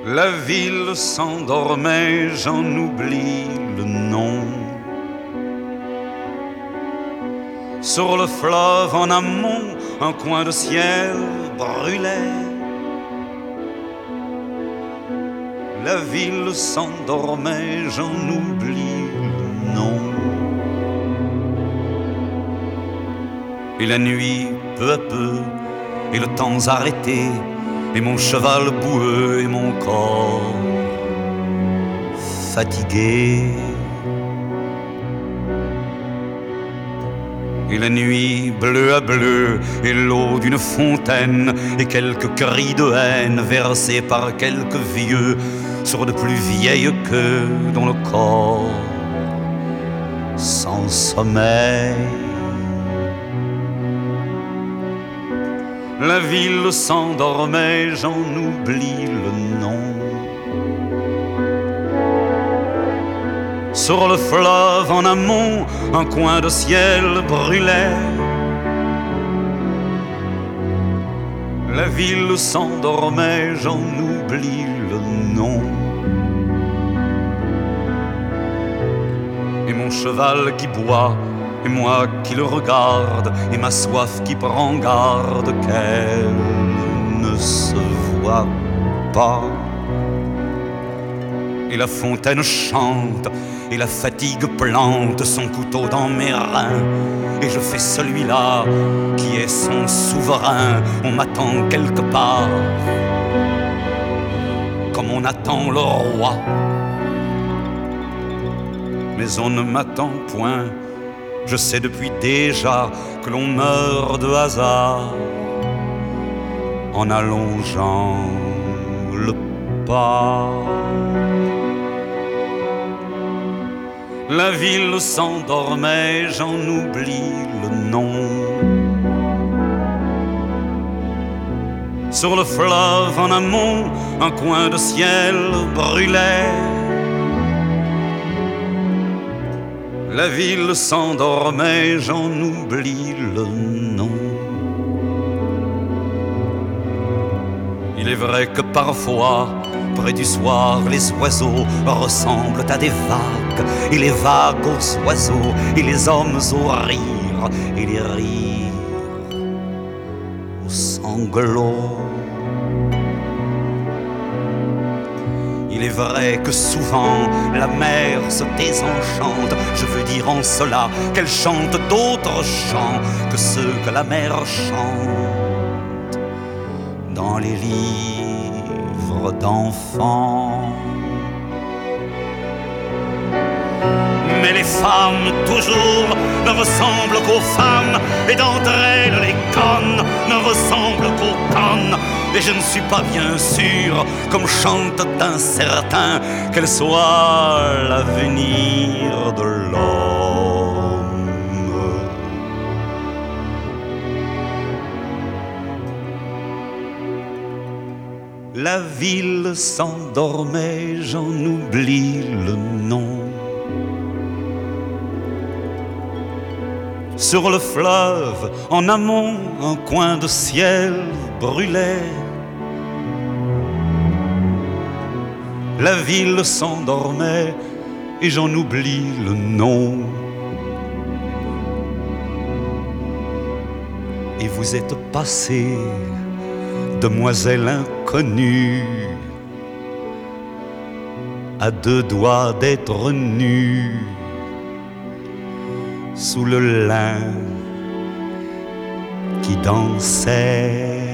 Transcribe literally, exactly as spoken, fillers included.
La ville s'endormait, j'en oublie le nom. Sur le fleuve en amont, un coin de ciel brûlait. La ville s'endormait, j'en oublie le nom. Et la nuit, peu à peu, et le temps arrêté, et mon cheval boueux et mon corps fatigué. Et la nuit bleu à bleu, et l'eau d'une fontaine, et quelques cris de haine versés par quelques vieux sur de plus vieilles queues dont le corps sans sommeil. La ville s'endormait, j'en oublie le nom. Sur le fleuve en amont, un coin de ciel brûlait. La ville s'endormait, j'en oublie le nom. Et mon cheval qui boit, et moi qui le regarde, et ma soif qui prend garde qu'elle ne se voit pas. Et la fontaine chante, et la fatigue plante son couteau dans mes reins. Et je fais celui-là qui est son souverain. On m'attend quelque part, comme on attend le roi. Mais on ne m'attend point. Je sais depuis déjà que l'on meurt de hasard en allongeant le pas. La ville s'endormait, j'en oublie le nom. Sur le fleuve en amont, un coin de ciel brûlait. La ville s'endormait, j'en oublie le nom. Il est vrai que parfois, près du soir, les oiseaux ressemblent à des vagues, et les vagues aux oiseaux, et les hommes aux rires, et les rires aux sanglots. Il est vrai que souvent la mer se désenchante, je veux dire en cela qu'elle chante d'autres chants que ceux que la mer chante dans les livres d'enfants. Mais les femmes toujours ne ressemblent qu'aux femmes, et d'entre elles les connes ne ressemblent qu'aux connes. Et je ne suis pas bien sûr, comme chante un certain, qu'elle soit l'avenir de l'homme. La ville s'endormait, j'en oublie le nom. Sur le fleuve, en amont, un coin de ciel brûlait. La ville s'endormait et j'en oublie le nom. Et vous êtes passée, demoiselle inconnue, à deux doigts d'être nue, sous le lin qui dansait.